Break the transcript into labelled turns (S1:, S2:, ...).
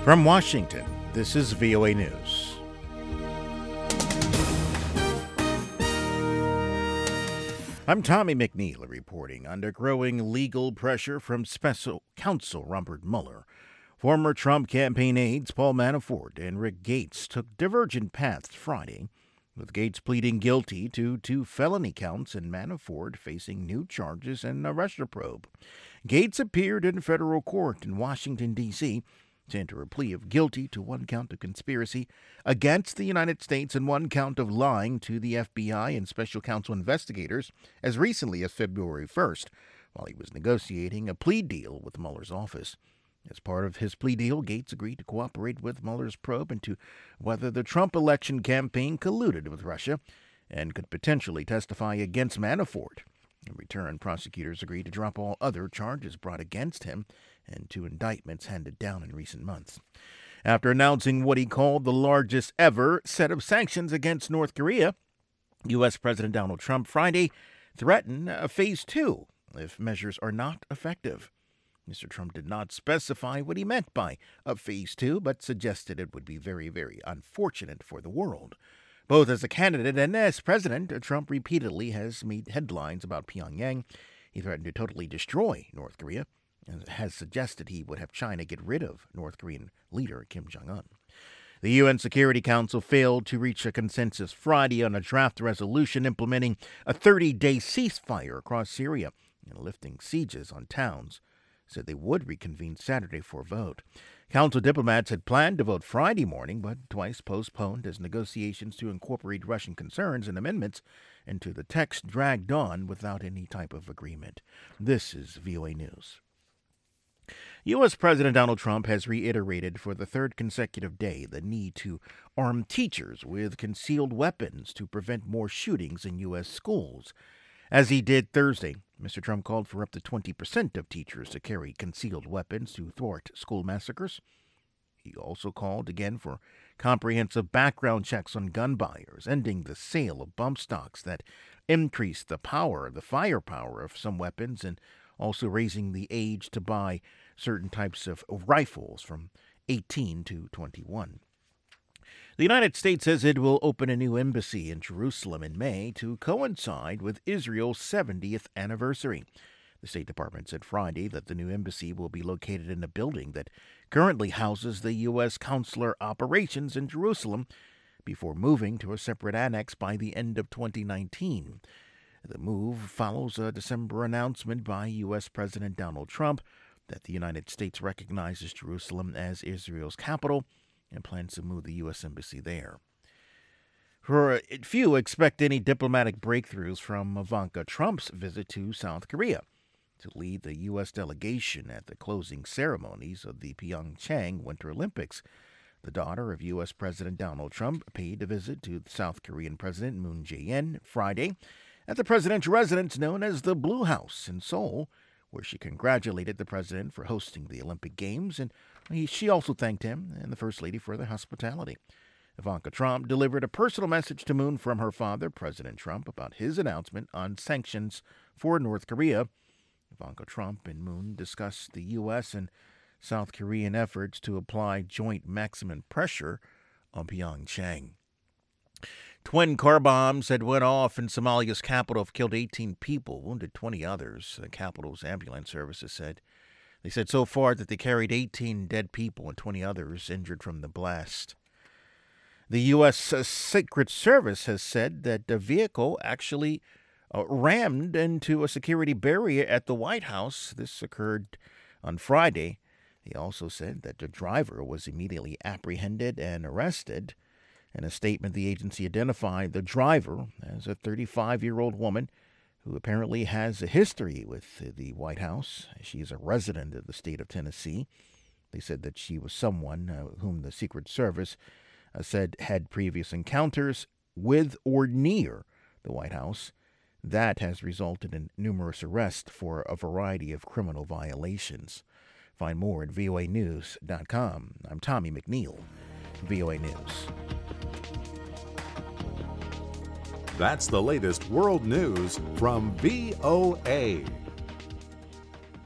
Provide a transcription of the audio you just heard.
S1: From Washington, this is VOA News. I'm Tommy McNeil reporting. Under growing legal pressure from special counsel Robert Mueller, former Trump campaign aides Paul Manafort and Rick Gates took divergent paths Friday, with Gates pleading guilty to 2 felony counts and Manafort facing new charges in a Russia probe. Gates appeared in federal court in Washington, D.C., to enter a plea of guilty to 1 count of conspiracy against the United States and 1 count of lying to the FBI and special counsel investigators as recently as February 1st, while he was negotiating a plea deal with Mueller's office. As part of his plea deal, Gates agreed to cooperate with Mueller's probe into whether the Trump election campaign colluded with Russia and could potentially testify against Manafort. In return, prosecutors agreed to drop all other charges brought against him and 2 indictments handed down in recent months. After announcing what he called the largest ever set of sanctions against North Korea, U.S. President Donald Trump Friday threatened a Phase 2 if measures are not effective. Mr. Trump did not specify what he meant by a Phase 2, but suggested it would be very, very unfortunate for the world. Both as a candidate and as president, Trump repeatedly has made headlines about Pyongyang. He threatened to totally destroy North Korea and has suggested he would have China get rid of North Korean leader Kim Jong-un. The UN Security Council failed to reach a consensus Friday on a draft resolution implementing a 30-day ceasefire across Syria and lifting sieges on towns. Said they would reconvene Saturday for a vote. Council diplomats had planned to vote Friday morning, but twice postponed as negotiations to incorporate Russian concerns and amendments into the text dragged on without any type of agreement. This is VOA News. U.S. President Donald Trump has reiterated for the 3rd consecutive day the need to arm teachers with concealed weapons to prevent more shootings in U.S. schools. As he did Thursday, Mr. Trump called for up to 20% of teachers to carry concealed weapons to thwart school massacres. He also called again for comprehensive background checks on gun buyers, ending the sale of bump stocks that increase the firepower of some weapons, and also raising the age to buy certain types of rifles from 18 to 21. The United States says it will open a new embassy in Jerusalem in May to coincide with Israel's 70th anniversary. The State Department said Friday that the new embassy will be located in a building that currently houses the U.S. consular operations in Jerusalem before moving to a separate annex by the end of 2019. The move follows a December announcement by U.S. President Donald Trump that the United States recognizes Jerusalem as Israel's capital and plans to move the U.S. Embassy there. Few expect any diplomatic breakthroughs from Ivanka Trump's visit to South Korea to lead the U.S. delegation at the closing ceremonies of the Pyeongchang Winter Olympics. The daughter of U.S. President Donald Trump paid a visit to South Korean President Moon Jae-in Friday at the presidential residence known as the Blue House in Seoul, where she congratulated the president for hosting the Olympic Games, and she also thanked him and the First Lady for their hospitality. Ivanka Trump delivered a personal message to Moon from her father, President Trump, about his announcement on sanctions for North Korea. Ivanka Trump and Moon discussed the U.S. and South Korean efforts to apply joint maximum pressure on Pyeongchang. Twin car bombs that went off in Somalia's capital have killed 18 people, wounded 20 others, the capital's ambulance services said. They said so far that they carried 18 dead people and 20 others injured from the blast. The U.S. Secret Service has said that the vehicle actually rammed into a security barrier at the White House. This occurred on Friday. They also said that the driver was immediately apprehended and arrested. In a statement, the agency identified the driver as a 35-year-old woman who apparently has a history with the White House. She is a resident of the state of Tennessee. They said that she was someone whom the Secret Service said had previous encounters with or near the White House. That has resulted in numerous arrests for a variety of criminal violations. Find more at voanews.com. I'm Tommy McNeil, VOA News.
S2: That's the latest world news from VOA.